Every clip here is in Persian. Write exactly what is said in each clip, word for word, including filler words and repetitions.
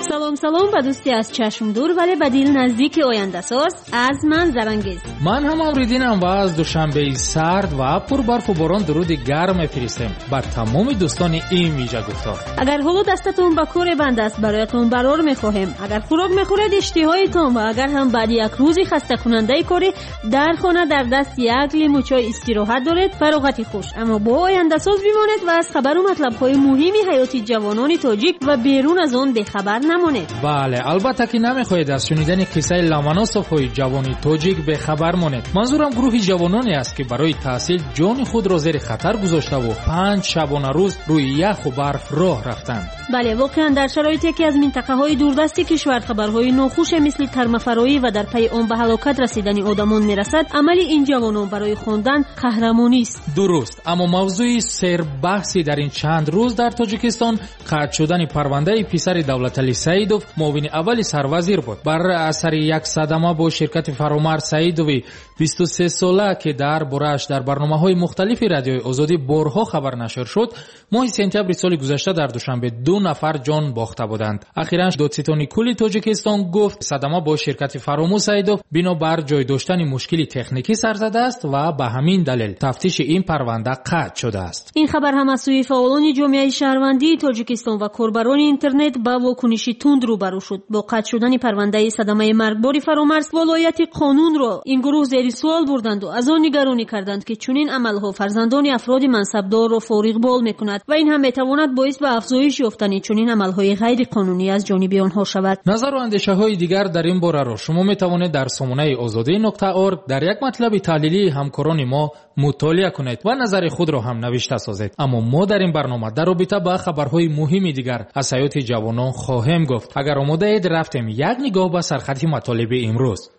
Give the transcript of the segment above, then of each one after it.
سلام سلام به دوستی از چشم دور ولی به دل نزدیک آینده ساز. از من زرانگیز. من هم اوریدینم و از دوشنبه سرد و پر برف و باران درود گرم میفرستم بر تمام دوستان این ویژه گفتار. اگر حالا دستتون به کار بند است برایتون برار میخواهیم. اگر خوراک میخورید اشتهایتون و اگر هم بعد یک روزی خسته کننده کاری در خانه در دست یک لیمو چای استراحت دارید فراغتی خوش. اما با آینده ساز بمانید و از خبر و مطلب های مهمی حیاتی جوانان تاجیک و بیرون از آن بخبر نمانید. بله البته که نمیخواهید از شنیدن قصه لامناسف‌های جوانی تاجیک بخبر مانید. منظورم گروه جوانانی است که برای تحصیل جان خود را زیر خطر گذاشته و پنج شبانه روز روی یخ و برف راه رفتند. بله واقعا در شرایطی که از منطقه های دوردستی کشور خبرهای ناخوش مثل ترمفرایی و در پی آن به هلاکت رسیدن آدمان میرسد، عمل این جوانان برای خواندن قهرمانی است. درست، اما موضوع سر بحثی در این چند روز در تاجیکستان قطع شدن پرونده پسر دولتعلی سعیدوف معاون اول سروزیر بود. بر اثر یک صدمه با شرکت فرامرز سعیدوی بیست و سه ساله که در برش در برنامه‌های مختلفی رادیوی آزادی بارها خبر نشر شد، ماه سپتامبر سال گذشته در دوشنبه دو نفر جان باخته بودند. اخیراً دادستان کلی تاجیکستان گفت صدمه با شرکت فرامرز سعیدوف بنابر جای داشتن مشکلی تکنیکی سر زده است و به همین دلیل تفتیش این پرونده قطع شده است. این خبر هم از سوی فعالان جامعه شهروندی تاجیکستان و کاربران اینترنت با واکنشی تند روبرو شد. با قطع شدن پرونده صدمه مرگبار فرامرز ولایت قانون را این گروه زیر سوال بردند و از آن نگرانی کردند که چنین عملها فرزندان افراد منصبدار را فارغ بال میکند و این هم میتواند باعث به افزایش یافتن چنین عملهای غیر قانونی از جانب آنها شود. نظر و اندیشه های دیگر در این باره را شما میتوانید در سامانه آزادی نقطه اورگ در یک مطلب تحلیلی همکاران ما مطالعه کنید و نظر خود را هم نوشته سازید. اما ما در این برنامه در رابطه با خبرهای مهمی دیگر از حیات جوانان خواهیم گفت. اگر آماده اید رفتیم یک نگاه به سرخط مطالب امروز.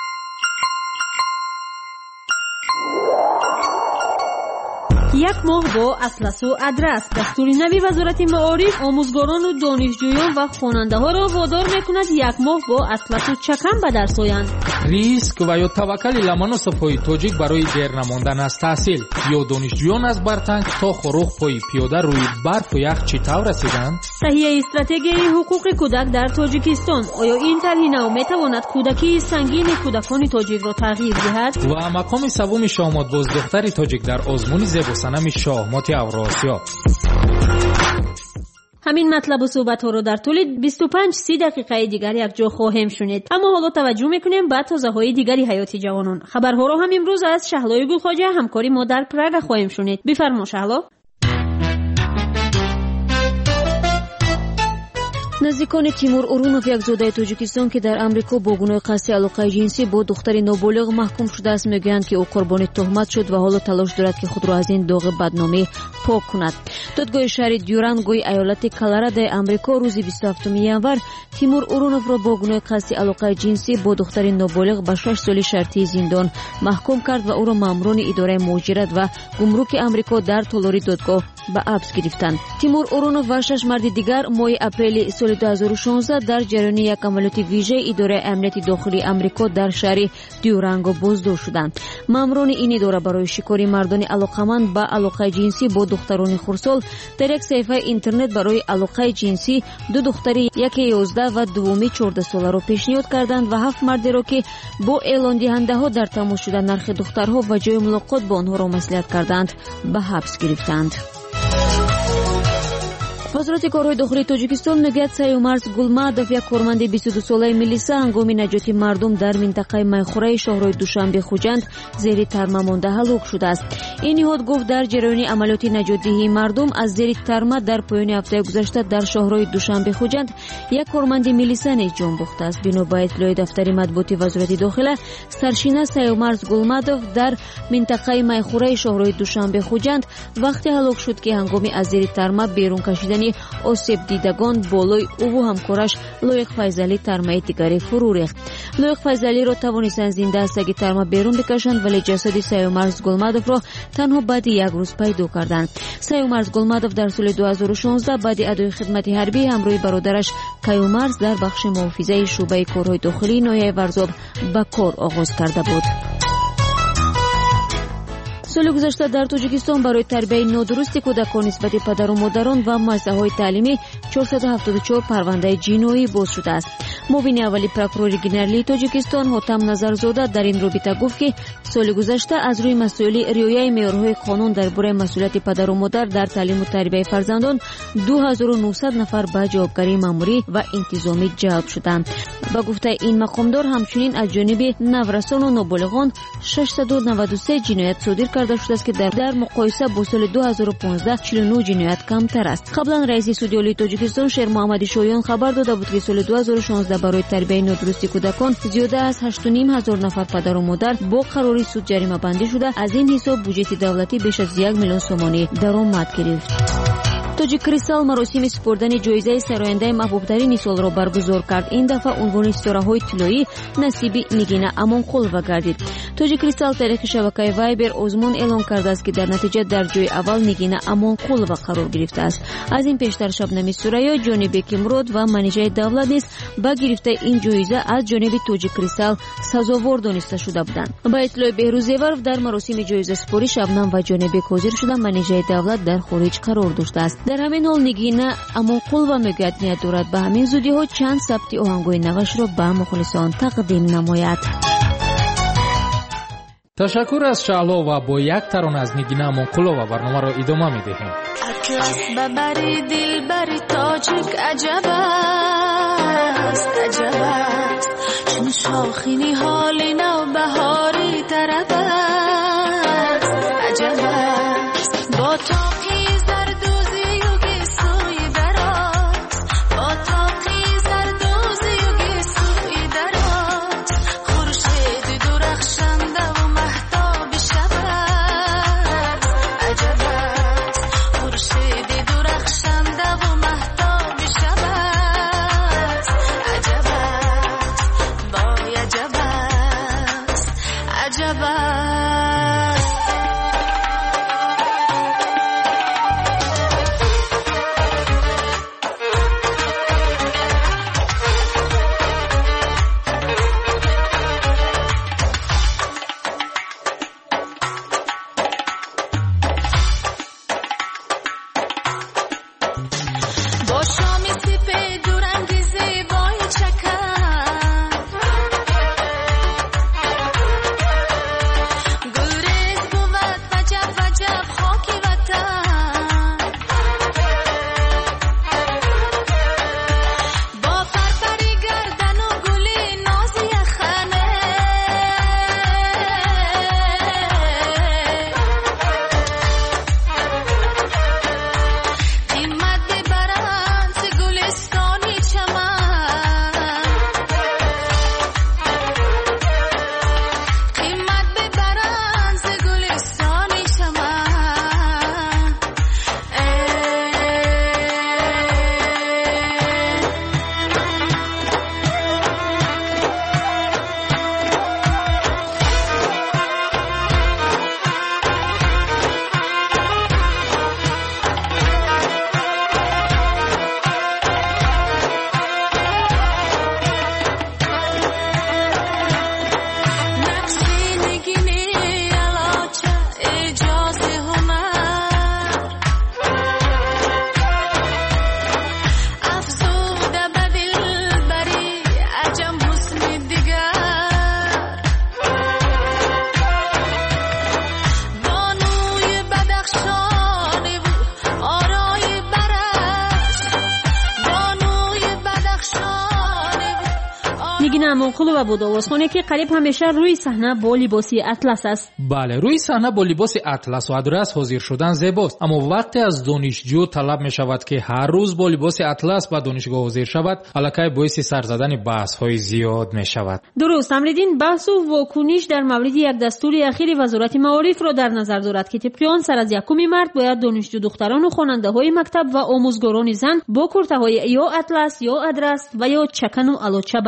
یک ماه با اطلس و ادرس. دستور نوی وزارت معارف آموزگاران و دانشجویان و خواننده ها را وادار میکند یک ماه با اطلس و چکم به درس آیند. ریسک و یا توکل لامناسف‌های تاجیک برای دیر نماندن از تحصیل یا دانشجویان از برتنگ تا خروخ پای پیاده روی برف و یخ چطور رسیدند؟ تهیه استراتژی حقوق کودک در تاجیکستان. آیا این طرح نو میتواند کودکی سنگین کودکان تاجیک را تغییر دهد؟ و مقام سوم شاهمات باز دختر تاجیک در آزمون زیبا سنم شاهمات اوراسیا. همین مطلب و صحبت ها رو در طول بیست و پنج سی دقیقه دیگر یک جا خواهیم شنید. اما حالا توجه میکنیم به تازه های دیگری حیاتی جوانان. خبرها رو هم امروز از شهلای گلخواجه همکاری ما در پراگ خواهیم شنید. بفرما شهلا. نزدیکان تیمور اورونوف یک زاده تاجیکستان که در امریکا با گناه قصد علاقه جنسی با دختری نابالغ محکوم شده است میگویند که او قربانی تهمت شد و حالا تلاش دارد که خود را از این داغ بدنامی پاک کند. دادگاه شهر دیورانگوی ایالت کلرادو امریکا روز بیست و هفتم ژانویه تیمور اورونوف را با گناه قصد علاقه جنسی با دختری نابالغ به شش سال شرطی زندان محکوم کرد و او را ماموران اداره مهاجرت و گمرک امریکا در تالاری دادگاه به حبس گرفتند. تیمور اورونوف و شش مرد دیگر ماه اپریل سال دو هزار و شانزده در جریان یک عملیات ویژه اداره امنیت داخلی امریکا در شهر دیورانگو بازداشت شدند. ماموران این اداره برای شکاری مردان علاقمند به علاقه جنسی با دختران خردسال در یک صفحه اینترنت برای علاقه جنسی دو دختری یک یازده و دومی چهارده ساله را پیشنهاد کردند و هفت مرد را که با اعلان دهنده ها در تماس شدن نرخ دخترها و جای ملاقات با آنها را مصلحت کردند به حبس گرفتند. وزارت کارهای داخلی تاجیکستان میگوید سیومرز گلمادوف یک کارمند بیست و دو ساله میلیسا هنگام نجات مردم در منطقه میخوره شهرهای دوشنبه خوجند زیر ترمه مانده هلاک شده است. این نهاد گفت در جریان عملیات نجات دهی مردم از زیر ترمه در پایان هفته گذشته در شهرهای دوشنبه خوجند یک کارمند میلیسا نیز جان باخته است. بنا به اطلاع دفتر مطبوعاتی وزارت داخله، سرشینه سیومرز گلمادوف در منطقه میخوره شهرهای دوشنبه خوجند وقتی هلاک شد که هنگام از زیر ترمه بیرون کشیدن آسیب دیدگان بالای او و همکارش لایق فیضلی ترمه دیگری فرو ریخت. لایق فیضلی را توانستند زنده از سگ ترمه بیرون بکشند ولی جسد سیومرز گلمادوف را تنها بعد یک روز پیدا کردند. سیومرز گلمادوف در سال دو هزار و شانزده بعد ادای خدمت حربی همراه برادرش کیومرز در بخش محافظه شعبه کارهای داخلی ناحیه ورزاب به کار آغاز کرده بود. соли гузашта дар тоҷикистон барои тарбияи нодурусти кӯдакон нисбати падару модарон ва муассисаҳои таълимӣ чорсад و ҳафтод و чор парвандаи ҷиноӣ боз шудааст. муовини аввали прокурори генералии тоҷикистон ҳотам назарзода дар ин робита гуфт ки соли гузашта аз рӯи масоили риояи меъёрҳои қонун дар бораи масъулияти падару модар дар таълиму тарбияи фарзандон ду ҳазору нӯҳсад нафар ба ҷавобгарии маъмурӣ ва интизомӣ ҷалб шуданд. ба гуфтаи ин мақомдор ҳамчунин аз ҷониби наврасону ноболиғон шашсаду наваду се ҷиноят содир карда шудааст ки дар, дар муқоиса бо соли ду ҳазору понздаҳ чилу нӯҳ ҷиноят камтар аст. қаблан раиси суди олии тоҷикистон шер муҳаммади шоён хабар дода буд ки соли ду ҳазору шонздаҳ барои тарбияи нодурусти кӯдакон зиёда аз ҳашту ним ҳазор нафар падару модар бо қарори суд ҷаримабандӣ шуда аз ин ҳисоб буҷети давлатӣ беш аз як миллион сомонӣ даромад гирифт. тоҷик кристал маросими супурдани ҷоизаи сарояндаи маҳбубтарини солро баргузор кард. ин дафъа унвони ситораҳои тиллоӣ насиби Нигина Амонқулова гардид. тоҷик кристал тариқи шабакаи Вайбер озмун эълон кардааст ки дар натиҷа дар ҷои аввал Нигина Амонқулова қарор гирифтааст. аз ин пештар Шабнами Сурайё, Ҷонибеки Мурод ва манеҷаи давлат низ ба гирифтаи ин ҷоиза аз ҷониби тоҷик кристал сазовор дониста шуда буданд. ба иттилои Беҳрӯз Еваров, дар маросими ҷоизаспорӣ Шабнам ва Ҷонибек ҳозир шуда манеҷаи давлат дар хориҷ қарор доштааст. дар ҳамин ҳол Нигина Амонқулова мегӯяд ният дорад ба ҳамин зудиҳо чанд сабти оҳангои навашро ба мухлисон тақдим намояд. ташаккур аз Шаҳло ва бо як тарона аз Нигина Амонқулова барномаро идома медиҳем. атлас бабари дилбари тоҷик аҷаб аст, аҷаб аст, чун шохини ҳоли навбаҳори тараб аст, аҷаб аст, бо тоқи зардӯзи юги сӯи дароз, бо тоқи зардӯзи юги сӯи дароз, хуршеди дурахшанда ва маҳтоби шаб аст, аҷаб аст, хуршеди дурахшанда ва маҳтоби шаб аст, аҷаб аст, вой аҷаб аст, аҷаб аст. با شامی سپید و رنگی زیبای چکن، گلریز بود وجب وجب خاکی وطن، با پرپری گردن و گلی ناز یخنه، قیمت ببرند ز گلستانی چمن، قیمت ببرند ز گلستانی چمن. نقشی نگینی علاچه اجاز هنر، افزوده به دلبری عجم حسن دیگر، بانوی بدخشانی بود آرای برش، بانوی بدخشانی بود آرای نگینا امونقلووا بود آوازخوانی که قریب همیشه روی صحنه با لباسی اطلس است. бале, рӯи саҳна бо либоси атласу адрас ҳозир шудан зебост, аммо вақте аз донишҷӯ талаб мешавад ки ҳар рӯз бо либоси атлас ба донишгоҳ ҳозир шавад, аллакай боиси сар задани баҳсҳои зиёд мешавад. درست امریدین بحث و واکنش در مورد یک دستور اخیر وزارت معارف را در نظر دارد که طبق آن سر از یکم مارس باید دانشجو دختران و خواننده های مکتب و آموزگاران زن با کرته های یا اطلس یا ادرس و یا چکن و آلوچه به درس بیاید.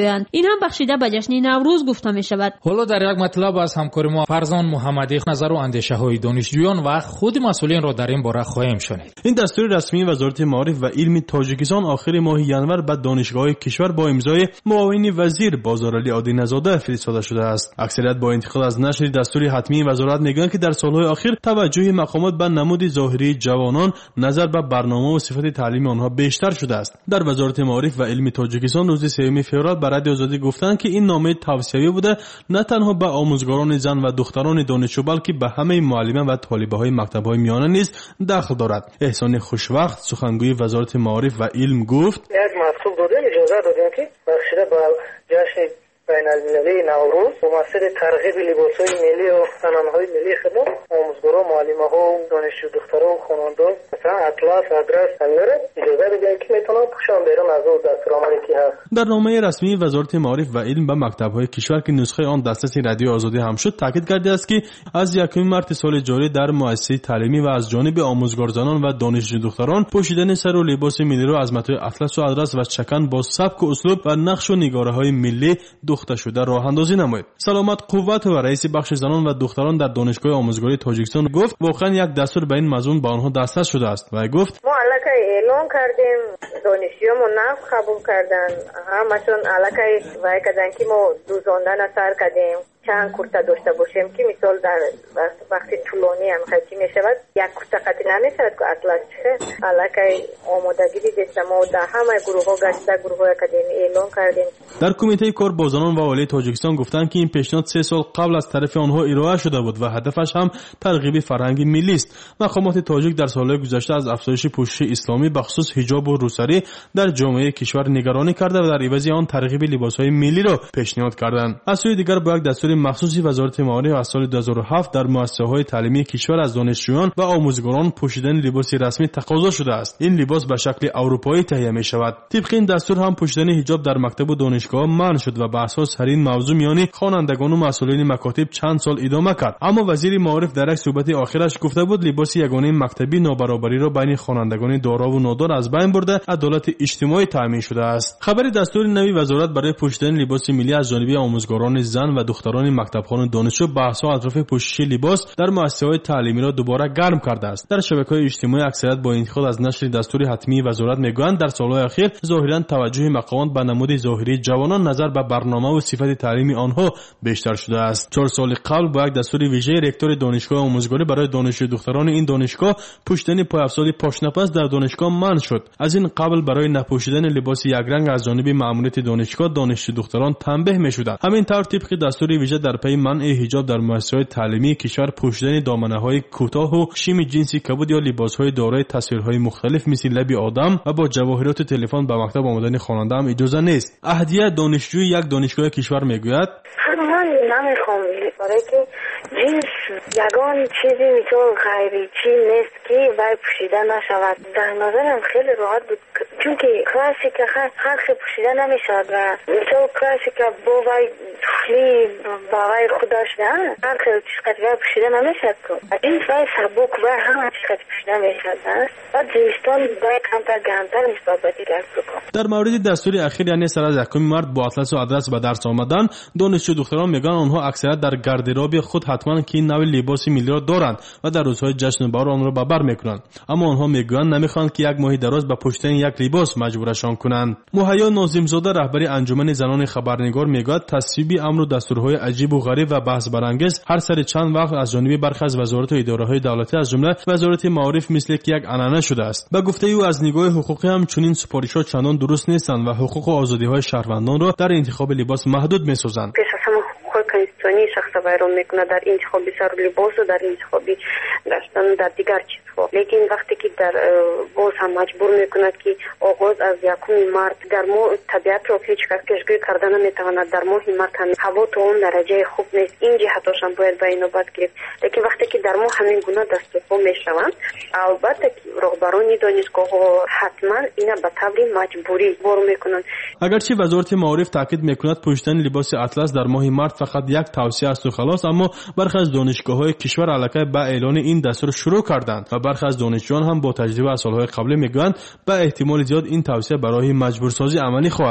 میگویند. این هم بخشیده به جشن نوروز گفته می شود. حالا در یک مطلب از همکار ما فرزان محمدی نظر و اندیشه های دانشجویان و خود مسئولین را در این باره خواهیم شنید. این دستور رسمی وزارت معارف و علم تاجیکستان آخر ماه ژانویه به دانشگاه‌های کشور با امضای معاون وزیر بازارعلی عادی نژاده فرستاده شده است. اکثریت با انتقاد از نشر دستور حتمی وزارت میگویند که در سالهای اخیر توجه مقامات به نمود ظاهری جوانان نظر به برنامه و صفت تعلیم آنها بیشتر شده است. در وزارت معارف و علم تاجیکستان روز سوم فوریه به رادیو آزادی گفتند که این نامه توصیه‌ای بوده، نه تنها به آموزگاران زن و دختران دانشجو بلکه به همه معلمان و طالبه‌های مکتب‌های میانه نیز داخل دارد. احسان خوشوقت سخنگوی وزارت معارف و علم گفت: یک مکتوب داده اجازه دادیم که بخشیده به جشن بین المللی نوروز با مقصد ترغیب لباس‌های ملی و فنان‌های ملی خدمت آموزگاران، معلم‌ها و دانشجو دختران و خوانندگان مثلا اطلس، آدرس همه اجازه بدیم که میتونن پوشان بیرون از اون دستورالعملی که هست. در نامه رسمی وزارت معارف و علم به مکتب‌های کشور که نسخه آن دسترس رادیو آزادی هم شد تاکید کرده است که از یکم مارس سال جاری در مؤسسه تعلیمی و از جانب آموزگار زنان و دانشجو دختران پوشیدن سر و لباس ملی را از متن اطلس و آدرس و چکن با سبک و اسلوب و نقش و نگاره‌های ملی دخته شده راه اندازی نماید. سلامت قوت و رئیس بخش زنان و دختران در دانشگاه آموزگاری تاجیکستان گفت واقعا یک دستور به این مضمون به آنها دسترس شده است و گفت ما علاقه اعلام کردیم، دانشجویان نفس قبول کردن، همشون علاقه وای کردن که ما دوزاندن اثر کردیم، چند کورتا داشته باشیم که مثال در وقتی طولانی هم خیلی می شود یک کورتا قطعی نمی شود که اطلاس چه علاقه آمادگی دیدیم ما در همه گروه ها گشته گروه های اکادمی اعلام کردیم. در کمیته کار با زنان و عالی تاجیکستان گفتند که این پیشنهاد سه سال قبل از طرف آنها ارائه شده بود و هدفش هم ترغیب فرهنگ ملی است. مقامات تاجیک در سالهای گذشته از افزایش پوشش اسلامی بخصوص حجاب و روسری در جامعه کشور نگرانی کرده و در عوض آن ترغیب لباس‌های ملی را پیشنهاد کردند. از سوی دیگر با یک دستور مخصوصی وزارت معارف از سال دو هزار و هفت در مؤسسه‌های تعلیمی کشور از دانشجویان و آموزگاران پوشیدن لباس رسمی تقاضا شده است. این لباس به شکل اروپایی تهیه می شود. طبق این دستور هم پوشیدن حجاب در مکتب و دانشگاه منع شد و به اساس هر این موضوع میان خوانندگان و مسئولین مکاتب چند سال ادامه کرد. اما وزیر معارف در یک صحبت آخرش گفته بود لباس یگانه مکتبی نابرابری را بین خوانندگان دارا و نادار از بین برده عدالت اجتماعی تامین شده است. خبر دستور نوی وزارت برای پوشیدن لباس ملی از جانب آموزگاران زن و دختران مکتبخوان دانشجو بحث‌ها اطراف پوشش لباس در مؤسسه‌های تعلیمی را دوباره گرم کرده است. در شبکه‌های اجتماعی اکثریت با انتقاد از نشر دستور حتمی وزارت میگویند در سال‌های اخیر ظاهراً توجه مقامات به نمود ظاهری جوانان نظر به برنامه و صفت تعلیمی آنها بیشتر شده است. چهار سال قبل با یک دستور ویژه رکتور دانشگاه آموزگاری برای دانشجو دختران این دانشگاه پوشیدن پایافزاری پاشنپس در دانشگاه منع شد. از این قبل برای نپوشیدن لباس یک رنگ از جانب مأموریت دانشگاه دانشجو دختران تنبیه می‌شدند. همین طور طبق دستور ویژه در پی منع حجاب در مؤسسه‌های تعلیمی کشور پوشیدن دامنه‌های کوتاه و شیم جنسی کبود یا لباس‌های دارای تصویرهای مختلف مثل لب آدم و با جواهرات تلفن به مکتب آمدن خواننده هم اجازه نیست. اهدیه دانشجوی یک دانشگاه کشور میگوید من نمیخوام برای که جنس یگان چیزی مثل غیری چی نیست که وای پوشیده نشود. در نظرم خیلی راحت بود چون که کلاسیک هر خیلی پوشیده نمیشود و مثل کلاسیک با وای توفلی با وای خودش نه هر خیلی چیزی وای پوشیده نمیشد که جنس وای سبوک وای همه چیزی پوشیده میشد و زمستان وای کمتر گرمتر نسبت به دیگر بکن. در مورد دستور اخیر یعنی سر از یکم مارس با اطلس و آدرس به درس آمدن دانشجو دختران میگن آنها اکثریت در گاردروب خود حتما که این نوع لباس ملی را دارند و در روزهای جشن بهار آن را به بر میکنند، اما آنها میگویند نمیخواهند که یک ماه دراز به پوشیدن یک لباس مجبورشان کنند. مهیا ناظم‌زاده رهبر انجمن زنان خبرنگار میگوید تصویب امر و دستورهای عجیب و غریب و بحث برانگیز هر سر چند وقت از جانب برخی از وزارت و اداره‌های دولتی از جمله وزارت معارف مثل که یک عنعنه شده است. به گفته او از نگاه حقوقی هم چنین سپارش‌ها چندان درست نیستند و حقوق و آزادی‌های شهروندان را در انتخاب لباس محدود می‌سازند. کنستیتوشنی شخص بیرون میکنه در انتخاب سر لباس و در انتخاب داشتن در دیگر چیزها، لیکن وقتی که در باز هم مجبور میکند که آغاز از یکم مارس در ماه طبیعت را هیچ کشگی کردن نمیتواند در ماه مارس هم هوا تا اون درجه خوب نیست، این جهتاش هم باید به اینوبت گرفت. لیکن وقتی که در ماه همین گونه دستورها میشوند البته که رهبران دانشگاه ها حتما اینا به طور مجبوری بار میکنند. اگرچه وزارت معارف تاکید میکند پوشیدن لباس اطلس در ماه مارس فقط یک توصیه است و خلاص، اما برخی از دانشگاه‌های کشور علاقه به اعلان این دستور شروع کردند و برخی از دانشجویان هم با تجربه از سال‌های قبلی میگویند به احتمال زیاد این توصیه برای مجبورسازی عملی خواهد شد.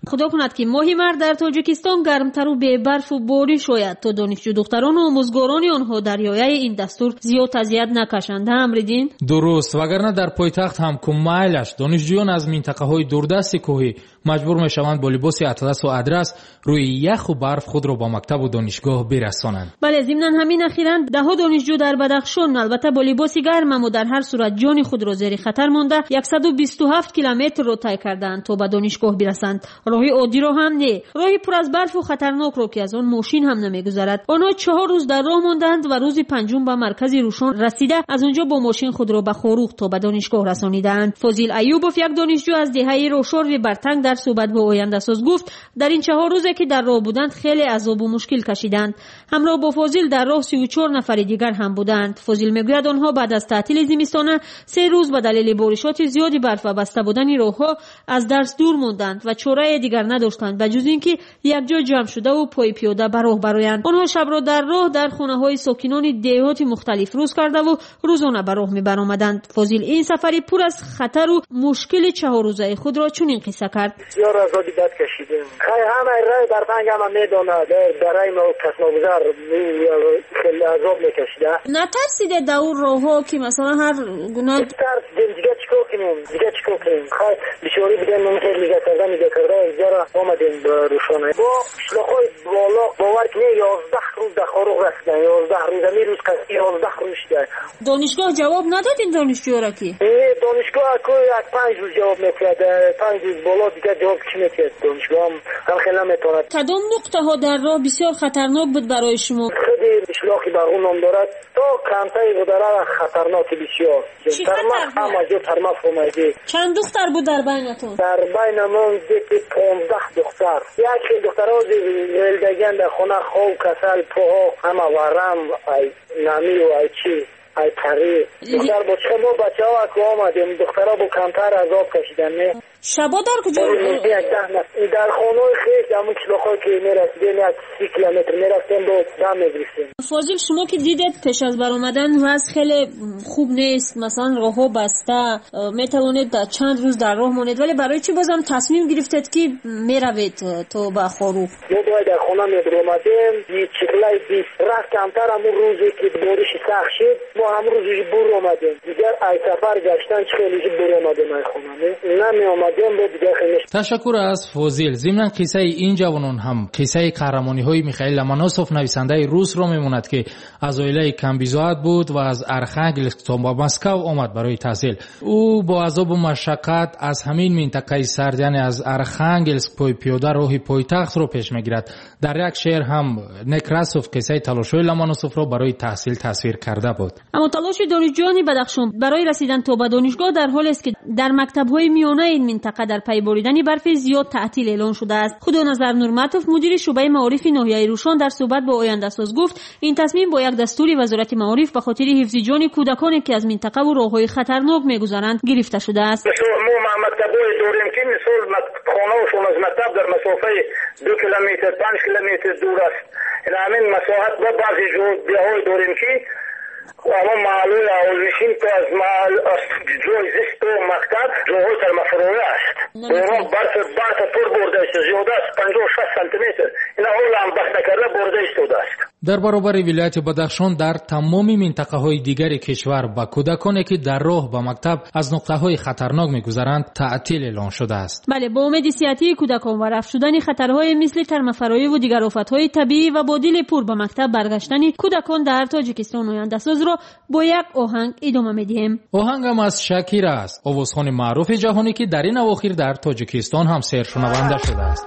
خدا کند که ماه مرد در تاجیکستان گرمتر و بی‌برف و بارش شاید تا دانشجو دختران و آموزگاران آنها دریایه این دستور زیاد اذیت نکشند. امریدین درست، وگرنه در پایتخت هم که مایلش دانشجویان از منطقه های دوردست کوهی مجبور میشوند با لباس اطلس و ادرس روی یخ و برف خود را با مکتب و دانشگاه برسانند. بله، ضمن همین اخیراً ده ها دانشجو در بدخشان البته با لباس گرم اما در هر صورت جان خود را زیر خطر مانده صد و بیست و هفت کیلومتر را طی کردند تا به دانشگاه برسند. راه عادی را هم نه، راهی پر از برف و خطرناک را که از آن ماشین هم نمیگذرد. آنها چهار روز در راه ماندند و روز پنجم به مرکز روشن رسیده از آنجا با ماشین خود را به خاروخ تا به دانشگاه رسانیدند. فاضل ایوبوف یک دانشجو از دهه روشار برتنگ در صحبت با آینده ساز گفت در این چهار روزه که در راه بودند خیلی عذاب و مشکل کشیدند. همراه با فاضل در راه سی و چهار نفر دیگر هم بودند. فاضل میگوید آنها بعد از تعطیل زمستانه سه روز به دلیل بارشات زیادی برف و بسته بودن راهها از درس دور ماندند و چاره دیگر نداشتند بجز اینکه یک جا جمع شده و پای پیاده به راه برآیند. آنها شب را در راه در خانه‌های ساکنان دهات مختلف روز کرده و روزانه به راه می‌برآمدند. فاضل این سفری پر از خطر و مشکل چهار روزه خود را چنین قصه کرد. بسیار آزادی بد کشیدیم. خیلی همه راه در تنگ هم میداند برای ما کسناگذار خیلی عذاب میکشیده. نترسیده در اون راه‌ها که مثلا هر گناه ترس دیگه چیکار کنیم دیگه چیکار کنیم خیلی بیچاره بودیم من خیلی میگه کردم میگه کرده زیرا آمدیم به روشانه با شلوغای بالا باور کنی یازده روز در خاروق رسیدن یازده روز می روز کسی یازده روز شده. دانشگاه جواب نداد این دانشجو را کی؟ دانشگاه کو یک پنج روز جواب میکرد پنج روز بالا دیگه جواب کی میکرد دانشگاه هم خیلی نمیتوند. کدام نقطه ها در راه بسیار خطرناک بود برای شما؟ خیلی شلوغی برون نام دارد تا کمتری بود داره خطرناک بسیار. ترمف هم از ترمف اومدی. چند دختر بود در بینتون؟ در بین من دیگه پانزده دختر. یکی دخترها ولدگان در خونه خواب کسل پاها همه ورم ای نمی و ای چی ای تری دختر با چه ما بچه ها اکو آمدیم دخترها با کمتر عذاب کشیدن نه شبا در کجا؟ در خانه خیش همون کلاخایی که میرسیدیم یک سی کیلومتر میرسیم با دم میگریستیم. فاضل شما که دیدید پیش از برآمدن وضع خیلی خوب نیست مثلا راه ها بسته میتوانید چند روز در راه مانید ولی برای چی بازم تصمیم گرفتید که میروید تو به خاروخ؟ ما باید در خانه میبرآمدیم یه چکلای بیست رفت کمتر همون روزی که بارش سخت شد ما همون روزی بور آمدیم دیگر ای سفر گشتن خیلی بور آمدیم ای خانه نمی آمد. تشکر از فاضل. ضمن قصه این جوانان هم قصه قهرمانی های میخائیل لمانوسوف نویسنده روس را میموند که از عائله کمبیزاد بود و از ارخانگلسک تا با مسکو آمد برای تحصیل. او با عذاب و مشقت از همین منطقه سرد یعنی از ارخانگلسک پای پیاده راه پایتخت را پیش میگیرد. در یک شعر هم نکراسوف قصه تلاش‌های لمانوسوف را برای تحصیل تصویر کرده بود. اما تلاش دانشجویان بدخشان برای رسیدن تا به دانشگاه در حالی است که در مکتب‌های میانه این منطقه در پی بریدن برف زیاد تعطیل اعلان شده است. خدا نظر نورمتوف مدیر شعبه معارف ناحیه روشن در صحبت با آینده ساز گفت این تصمیم با یک دستوری وزارت معارف به خاطر حفظ جان کودکانی که از منطقه و راههای خطرناک میگذرند گرفته شده است. ما مکتب‌های داریم که مثلا خانه‌شون از مکتب در مسافه دو کیلومتر پنج کیلومتر دور است. این همین مساحت و بعضی جاهای داریم که اما معلول اولشین که از محل جای زیست و مکتب جاهای در مفروعه است. برام برف برف پر برده است زیاده است پنجاه و شصت سانتی متر. این اول هم بسته کرده برده ایستاده است. در برابر ولایت بدخشان در تمام منطقه های دیگر کشور با کودکانی که در راه به مکتب از نقطه های خطرناک میگذرند تعطیل اعلان شده است. بله با امید صحتی کودکان و رفع شدن خطرهای مثل ترمفرایی و دیگر آفتهای طبیعی و با دل پر به مکتب برگشتن کودکان در تاجیکستان آینده ساز را با یک آهنگ ادامه میدیم. آهنگ هم از شاکیر است، آوازخوان معروف جهانی که در این اواخر در تاجیکستان هم سرشنونده شده است.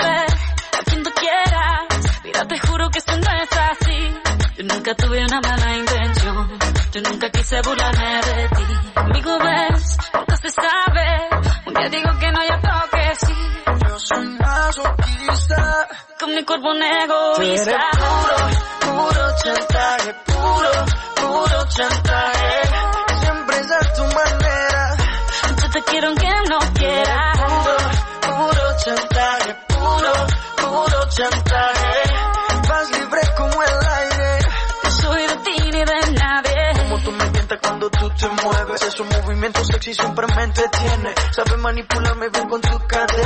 Te juro que esto no es así. Yo nunca tuve una mala intención. Yo nunca quise burlarme de ti. Amigo, ves, nunca se sabe. Un día digo que no, ya tengo que sí. Yo soy masoquista. Con mi cuerpo un egoísta. Puro, puro chantaje. Puro, puro chantaje. Siempre es a tu manera. Yo te quiero aunque no quieras. Puro, puro chantaje. Puro, puro chantaje. Vas libre como el aire. No soy de ti ni de nadie. Como tú me tientas cuando tú te mueves. Esos movimientos sexy siempre me entretiene. Sabes manipularme bien con tu cadera.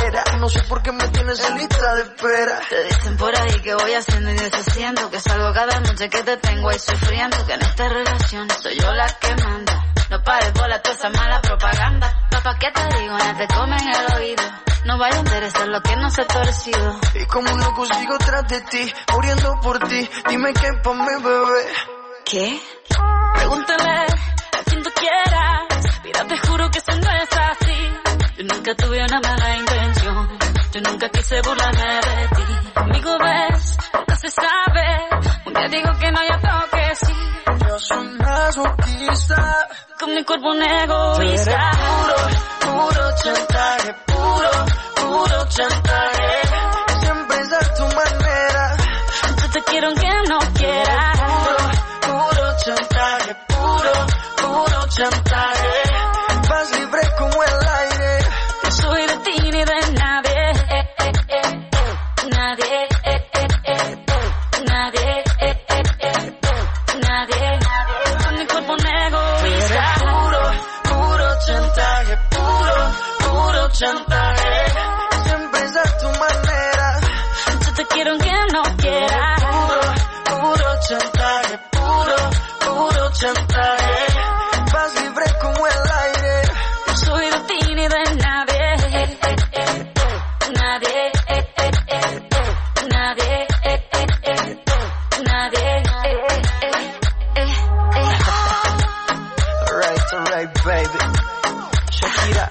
no sé por qué me tienes en lista de espera. Te dicen por ahí que voy haciendo y deshaciendo, que salgo cada noche que te tengo ahí sufriendo, que en esta relación soy yo la que manda. No pares bola toda esa mala propaganda. Papá, ¿qué te digo? No te comen el oído. No vaya a interesar lo que no se ha torcido. Y como un loco sigo tras de ti, muriendo por ti. Dime qué pa' mi bebé. ¿Qué? Pregúntale a quien tú quieras. Mira, te juro que eso no es así. Yo nunca tuve una mala intención. Yo nunca quise burlarme de ti. Conmigo ves, nunca se sabe. Un día digo que no, ya tengo que sí. Yo soy masoquista. Con mi cuerpo un egoísta. Puro, puro chantaje. Puro, puro chantaje. Siempre es a tu manera. Yo te quiero aunque no quieras. Puro, puro chantaje. Puro, puro chantaje. Vas libre como el aire. No soy de ti ni de nadie. Eh, eh, eh, eh. Nadie. Eh, eh, eh, eh. Nadie. Eh, eh, eh. Nadie. Con mi cuerpo un egoísta. Puro, puro chantaje. Puro, puro chantaje. Siempre es a tu manera. Yo te quiero aunque no quieras. Puro, puro chantaje. Puro, puro chantaje. Vas libre como el aire. No soy de ti ni de nadie. Eh, eh, eh. Nadie. Eh, eh, eh. Nadie. Eh, eh, eh. Nadie. Eh, eh, eh. Alright, alright, baby. Shakira.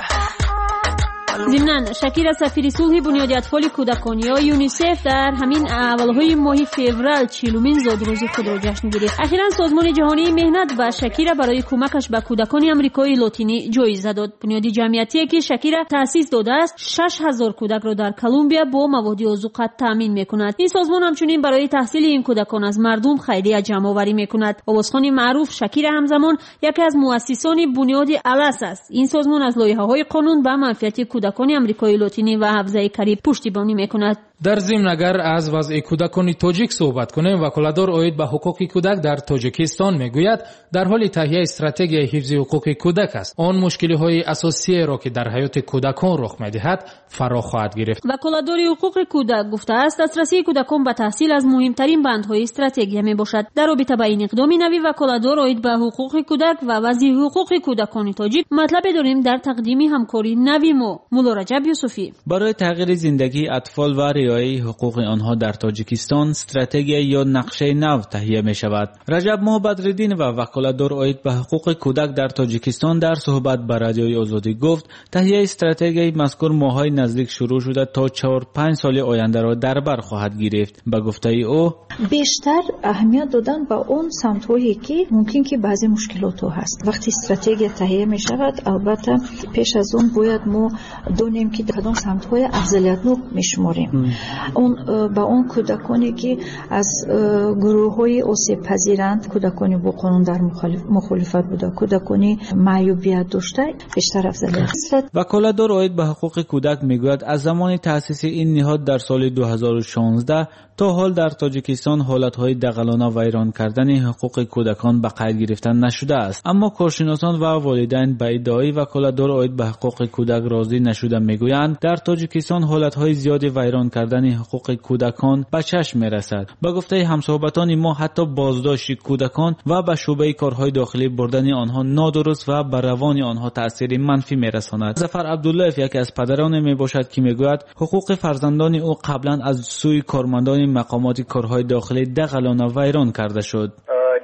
ضمناً شکیرا سفیر صلح بنیاد اطفال کودکان یا یونیسف در همین اولهای ماه فوریه چهلمین زادروز خود را جشن گرفت. اخیراً سازمان جهانی مهنت و شکیرا برای کمکش به کودکان آمریکای لاتینی جایزه داد. بنیاد جمعیتی که شکیرا تأسیس داده است شش هزار کودک را در کلمبیا با مواد آذوقه تامین میکند. این سازمان همچنین برای تحصیل این کودکان از مردم خیریه جمع آوری میکند. آوازخوان معروف شکیرا همزمان یکی از مؤسسان بنیاد الاس است. این سازمان از لایحه‌های قانون به منفعت کودکان آمریکای لاتینی و حوزه کریب پشتیبانی میکند. در ضمن اگر از وضع کودکان تاجیک صحبت کنیم، وکالتدار عاید به حقوق کودک در تاجیکستان میگوید در حال تهیه استراتژی حفظ حقوق کودک است. آن مشکل‌های اساسی را که در حیات کودکان رخ می‌دهد فرا خواهد گرفت. وکالتدار حقوق کودک گفته است دسترسی کودکان به تحصیل از مهمترین بندهای استراتژی میباشد. در رابطه با این اقدام نوی وکالتدار عاید به حقوق کودک و وضع حقوق کودکان تاجیک مطلب داریم در تقدیم همکاری نوی ما. مولا رجب یوسفی برای تغییر زندگی اطفال و رعایت حقوق آنها در تاجیکستان استراتژی یا نقشه نو تهیه می شود. رجب ماه بدرالدین و وکالتدار عاید به حقوق کودک در تاجیکستان در صحبت با رادیوی آزادی گفت تهیه استراتژی مذکور ماهای نزدیک شروع شده تا چهار پنج سال آینده را در بر خواهد گرفت. به گفته او بیشتر اهمیت دادن به اون سمت‌هایی که ممکن که بعضی مشکلات هست. وقتی استراتژی تهیه می شود البته پیش از اون باید ما دونیم که کدام سمت‌های افضلیت‌ناک می‌شماریم. اون با اون کودکانی که از گروه‌های آسیب پذیرند، کودکانی با قانون در مخالفت بوده، کودکانی معیوبیت داشته بیشتر افضلیت است. وکالتدار عاید به حقوق کودک میگوید از زمان تأسیس این نهاد در سال دو هزار و شانزده تا حال در تاجیکستان حالت‌های دغلانه و ویران کردن حقوق کودکان به قید گرفتن نشده است. اما کارشناسان و والدین به ادعای وکالتدار عاید به حقوق کودک راضی نشده میگویند در تاجیکستان حالت‌های زیادی ویران کردن حقوق کودکان به چشم میرسد. با گفته همصحبتان ما حتی بازداشت کودکان و به شعبه کارهای داخلی بردن آنها نادرست و بر روان آنها تأثیر منفی میرساند. ظفر عبدالله یکی از پدران میباشد که میگوید حقوق فرزندان او قبلا از سوی کارمندان مقامات کارهای داخلی دغلانه ویران کرده شد.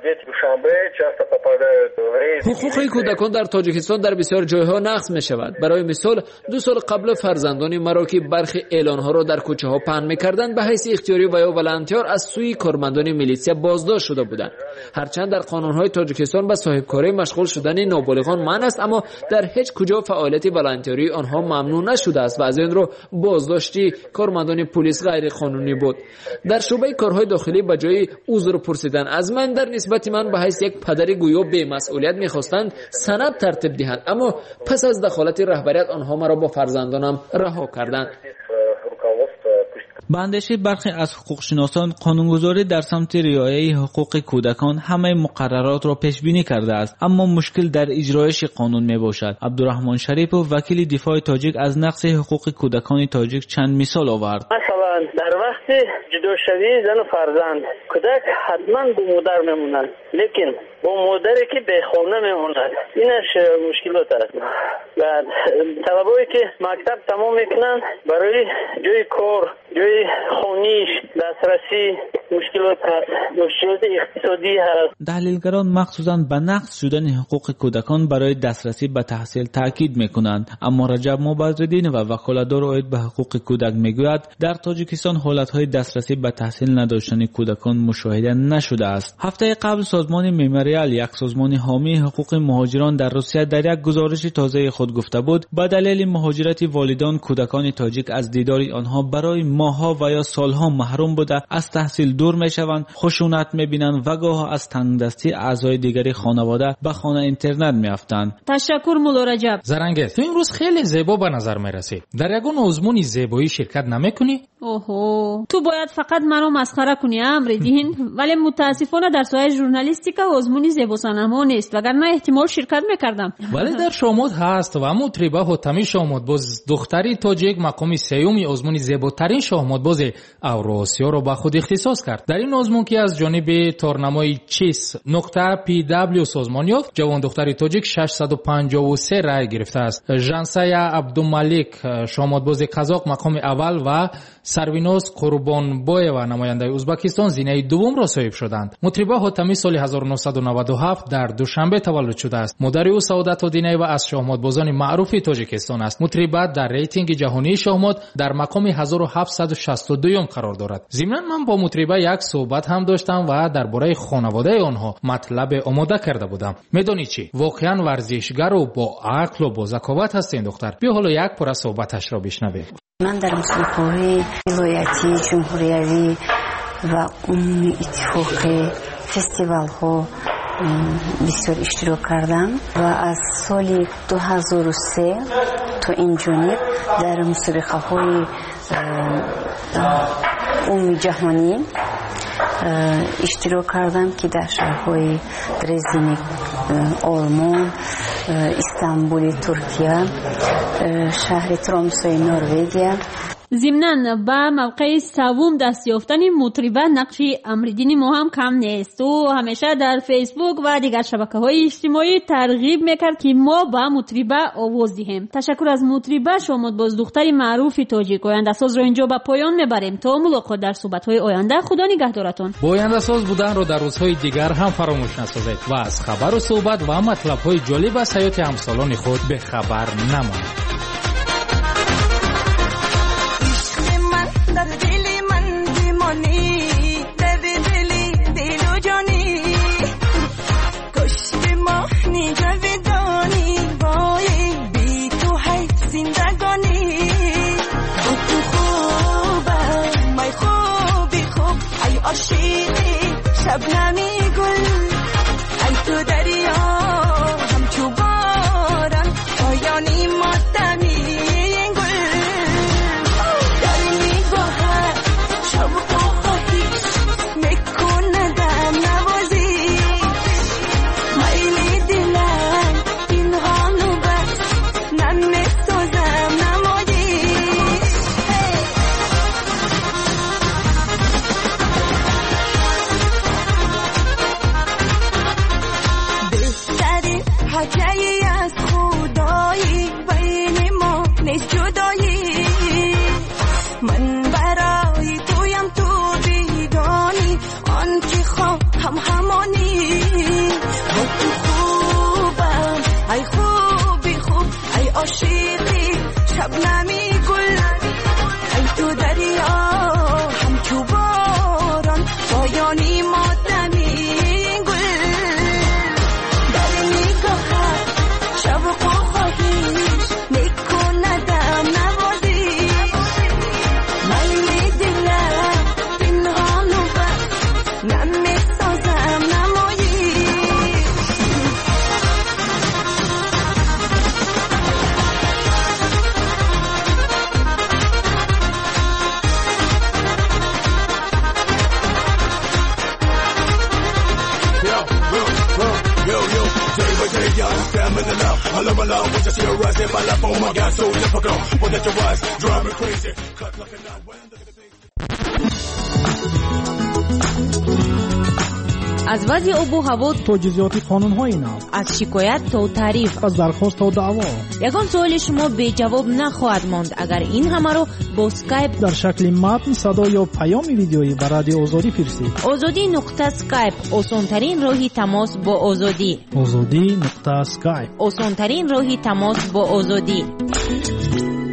حقوق کودکان در تاجیکستان در بسیار جایها نقض می شود. برای مثال دو سال قبل فرزندان مرا که برخی اعلانها را در کوچه ها پهن می کردند به حیث اختیاری و یا ولنتیار از سوی کارمندان میلیسیا بازداشت شده بودند. هرچند در قانونهای تاجیکستان به صاحبکاری مشغول شدن نابالغان منع است، اما در هیچ کجا فعالیت ولنتیاری آنها ممنوع نشده است و از این رو بازداشتی کارمندان پلیس غیر قانونی بود. در شعبه کارهای داخلی به جای عذر پرسیدن از من در نسبت من به حیث یک پدر گویا بی مسئولیت می‌خواستند سند ترتیب دهند، اما پس از دخالت رهبریت آنها مرا با فرزندانم رها کردند. به اندیشه برخی از حقوقشناسان قانونگذاری در سمت رعایت حقوق کودکان همه مقررات را پیش بینی کرده است، اما مشکل در اجرایش قانون می باشد. عبدالرحمن شریپov وکیل دفاع تاجیک از نقض حقوق کودکان تاجیک چند مثال آورد. مثلا در وقت جداشوی زن و فرزند کودک حتما با مادر میمونند، لیکن با مادری که به خانه میموند اینش مشکلات است. و طلبایی که مکتب تمام میکنند برای جای کار، جای خانیش دسترسی مشکلات هست، مشکلات اقتصادی هست. تحلیلگران مخصوصاً به نقض شدن حقوق کودکان برای دسترسی به تحصیل تاکید میکنند، اما رجب مبدردین و وکالتدار عاید به حقوق کودک میگوید در تاجیکستان حالتهای دسترسی به تحصیل نداشتن کودکان مشاهده نشده است. هفته قبل سازمان مموریال، یک سازمان حامی حقوق مهاجران در روسیه، در یک گزارش تازه خود گفته بود به دلیل مهاجرت والدان کودکان تاجیک از دیدار آنها برای ماه‌ها و یا سالها محروم بوده از تحصیل دور میشوند، خشونت میبینند و گاه از تنگدستی اعضای دیگری خانواده به خانه اینترنت میافتند. تشکر مولا رجب. زرنگه، تو امروز خیلی زیبا به نظر میرسی. در یگان آزمون زیبایی شرکت نمیکنی؟ اوهو، تو باید فقط منو مسخره کنی امردین، ولی متاسفانه در سایه ژورنالیستیکا آزمون زیبا سنما نیست، وگرنه احتمال شرکت میکردم. ولی در شامود هست و مطربه حاتمی شامودباز دختری تاجیک مقام سیوم آزمون زیباترین شامودباز اوراسیا را به خود اختصاص کرد. در این آزمون که از جانب تورنمای چیس نقطه پی دبلیو سازمان یافت، جوان دختری تاجیک ششصد و پنجاه و سه رای گرفته است. ژانسایا عبدالملک شامودباز قزاق مقام اول و سرویناز قربانبایو نماینده ازبکستان زینه دوم را صاحب شدند. مطربه حاتمی سال هزار و نهصد و نود و هفت در دوشنبه تولد شده است. مادر او سعادت الدینه و از شاهمادبازان معروف تاجیکستان است. مطربه در ریتینگ جهانی شاهماد در مقام هزار و هفتصد و شصت و دو قرار دارد. ضمناً من با مطربه یک صحبت هم داشتم و درباره خانواده آنها مطلب آماده کرده بودم. میدونی چی؟ واقعا ورزشگر و با عقل و با ذکاوت هست این دختر. بیا حالا یک پاره صحبتش را بشنویم. من در مسابقه‌های ولایتی، جمهوریوی و عمومی اتفاقی فستیوال‌ها بسیار اشتراک کردم و از سال دو هزار و سه تا این جانب در مسابقه‌های عمومی جهانی اشتراک کردم که در شهرهای درزدین آلمان، استانبول ترکیه، شهر ترامسای نروژ. ضمناً با موقع سوم دست یافتن مطربه نقش امردین ما هم کم نیست. او همیشه در فیسبوک و دیگر شبکه‌های اجتماعی ترغیب میکرد که ما با مطربه آواز دهیم. تشکر از مطربه شامودباز دختری معروف تاجیک. آینده ساز را اینجا به پایان میبریم تا ملاقات در صحبت‌های آینده. خدا نگهدارتون. با آینده ساز بودن رو در روزهای دیگر هم فراموش نسازید و از خبر و صحبت و مطلب‌های جالب از حیات همسالان خود به خبر نمانید. در دل من دیمانی در دلی دل و جانی کشت ما نجاودانی وای بی تو حیف زندگانی تو تو خوبم مای خوبی خوب ای عاشقی شبنمی گل ای تو دریا همچو باران پایانی ماتمی عاشقی شبنمی گل ای تو دریا همچو باران پایانی ماتمی گل در نگاهت شوق و خواهیش نکندم نوازی میل دلم پنهان و بد نمیسازم نمایی Hello, my love, we just here rising. My life, oh my God, so difficult. But that your eyes drive me crazy. Cut like a knife. از وضع آب و هوا تا جزئیات قانون‌های نو، از شکایت تا تعریف، از درخواست تا دعوا، یگان سوال شما بی جواب نخواهد ماند اگر این همه رو با اسکایپ در شکل متن، صدا یا پیام ویدیویی به رادیو آزادی فرستید. آزادی نقطه اسکایپ آسان‌ترین راهی تماس با آزادی. آزادی نقطه اسکایپ آسان‌ترین راهی تماس با آزادی.